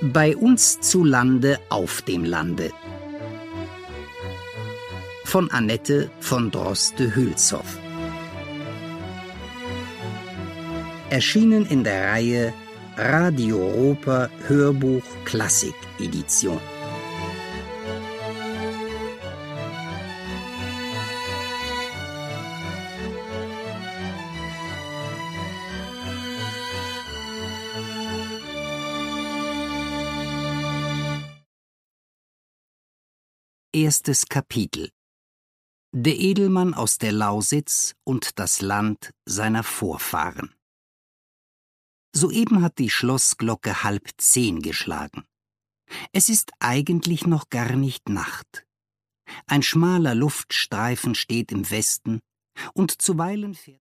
Bei uns zu Lande auf dem Lande von Annette von Droste-Hülshoff. Erschienen in der Reihe Radio Europa Hörbuch Klassik Edition. Erstes Kapitel: Der Edelmann aus der Lausitz und das Land seiner Vorfahren. Soeben hat die Schlossglocke 9:30 geschlagen. Es ist eigentlich noch gar nicht Nacht. Ein schmaler Luftstreifen steht im Westen, und zuweilen fährt